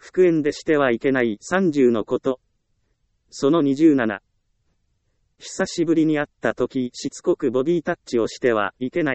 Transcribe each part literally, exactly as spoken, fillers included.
復縁でしてはいけないさんじゅうのこと。そのにじゅうなな。久しぶりに会った時、しつこくボディタッチをしてはいけない。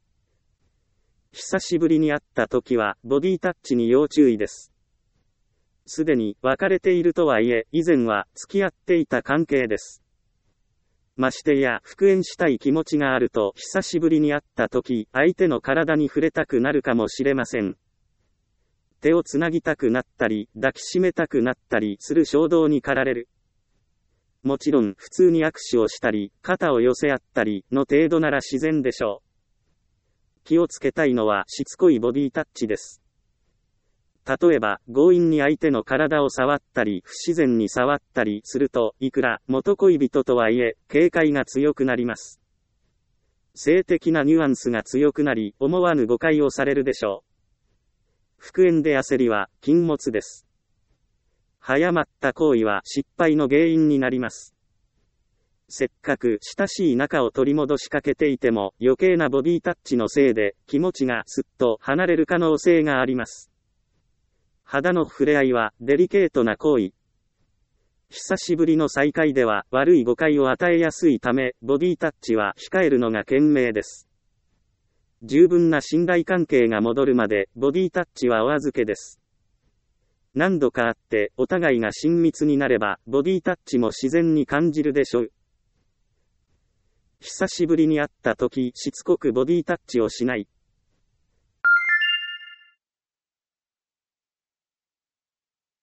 久しぶりに会った時は、ボディタッチに要注意です。すでに別れているとはいえ、以前は付き合っていた関係です。ましてや復縁したい気持ちがあると、久しぶりに会った時、相手の体に触れたくなるかもしれません。手をつなぎたくなったり、抱きしめたくなったりする衝動に駆られる。もちろん、普通に握手をしたり、肩を寄せ合ったりの程度なら自然でしょう。気をつけたいのはしつこいボディタッチです。例えば、強引に相手の体を触ったり、不自然に触ったりすると、いくら元恋人とはいえ、警戒が強くなります。性的なニュアンスが強くなり、思わぬ誤解をされるでしょう。復縁で焦りは禁物です。早まった行為は失敗の原因になります。せっかく親しい仲を取り戻しかけていても、余計なボディタッチのせいで気持ちがすっと離れる可能性があります。肌の触れ合いはデリケートな行為。久しぶりの再会では悪い誤解を与えやすいため、ボディタッチは控えるのが賢明です。十分な信頼関係が戻るまで、ボディタッチはお預けです。何度か会って、お互いが親密になれば、ボディタッチも自然に感じるでしょう。久しぶりに会った時、しつこくボディタッチをしない。